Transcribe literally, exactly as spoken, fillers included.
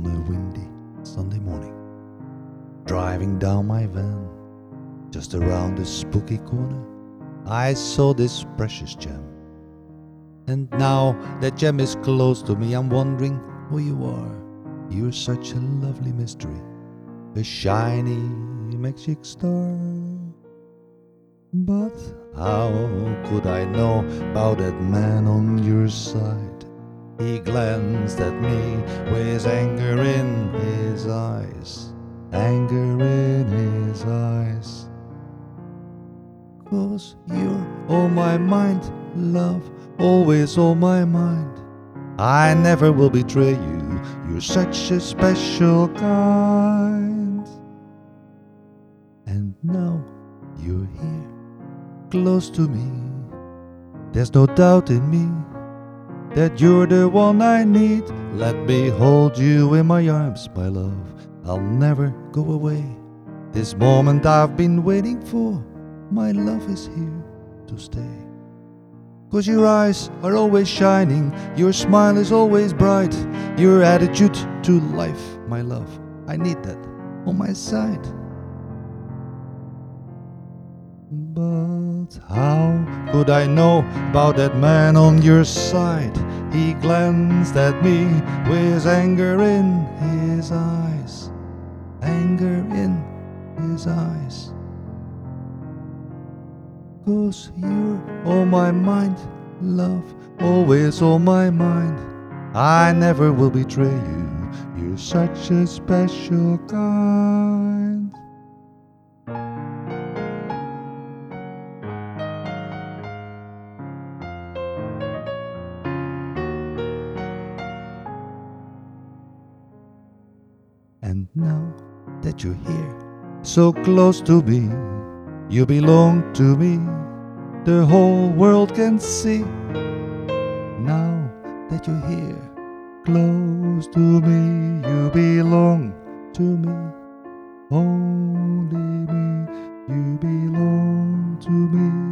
on a windy Sunday morning, driving down my van. Just around the spooky corner, I saw this precious gem. And now that gem is close to me, I'm wondering who you are. You're such a lovely mystery, a shiny magic star. But how could I know about that man on your side? He glanced at me with anger in his eyes, anger in his eyes. 'Cause you're on my mind, love, always on my mind. I never will betray you, you're such a special kind. And now you're here, close to me. There's no doubt in me that you're the one I need. Let me hold you in my arms, my love, I'll never go away. This moment I've been waiting for, my love is here to stay. 'Cause your eyes are always shining, your smile is always bright, your attitude to life, my love, I need that on my side. But how could I know about that man on your side? He glanced at me with anger in his eyes, anger in his eyes. 'Cause you're on my mind, love, always on my mind. I never will betray you, you're such a special kind. And now that you're here, so close to me, you belong to me, the whole world can see. Now that you're here, close to me, you belong to me, only me, you belong to me.